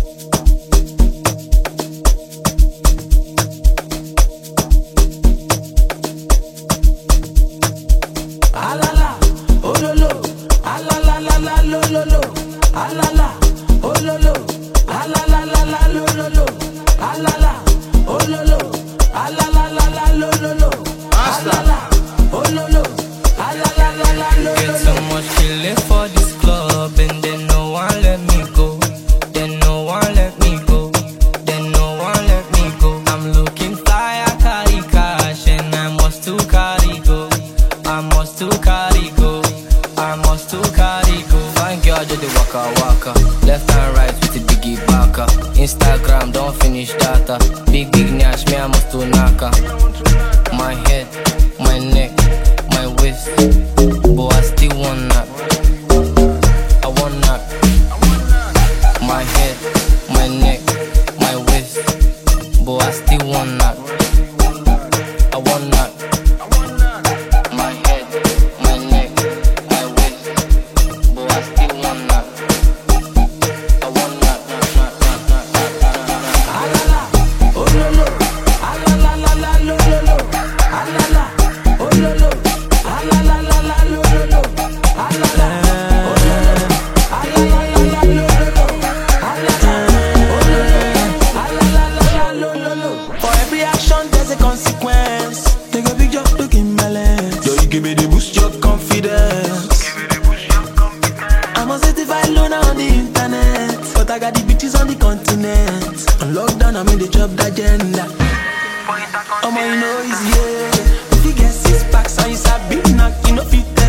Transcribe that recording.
Alala, ololo, alala la la lo lo lo, alala, ololo, alala la la lo lo lo, alala, ololo, alala la la lo lo lo, alala, ololo, alala la la lo lo lo. Get so much feeling for this club and then no one let me go. Then no one let me go. Then no one let me go. I'm looking fly, I carry cash and I must to carry go. I must to carry go. I must to carry go. Fine girl do the waka waka. Left and right with the biggie baka. Instagram don't finish data. Big nash me I must to naka. My head, my neck, my waist. But I still want knock. I want knock. My head, my neck, my waist. But I still want knock. I want knock. My head, my neck, my waist. But I still want knock. I want knock. Alala, ololo, alala la la lo lo lo, alala, ololo, alala la la lo lo lo, alala, ololo, alala la la lo lo lo, alala, ololo, alala la la lo lo lo. For every action, there's a consequence. Take a picture, looking balance. Yo, you give me the boost, your confidence. I'm a certified loner on the internet, but I got the bitches on the continent. On lockdown, I'm in the job agenda. You know it's yeah. If you get 6 packs and you start big knock, you know fit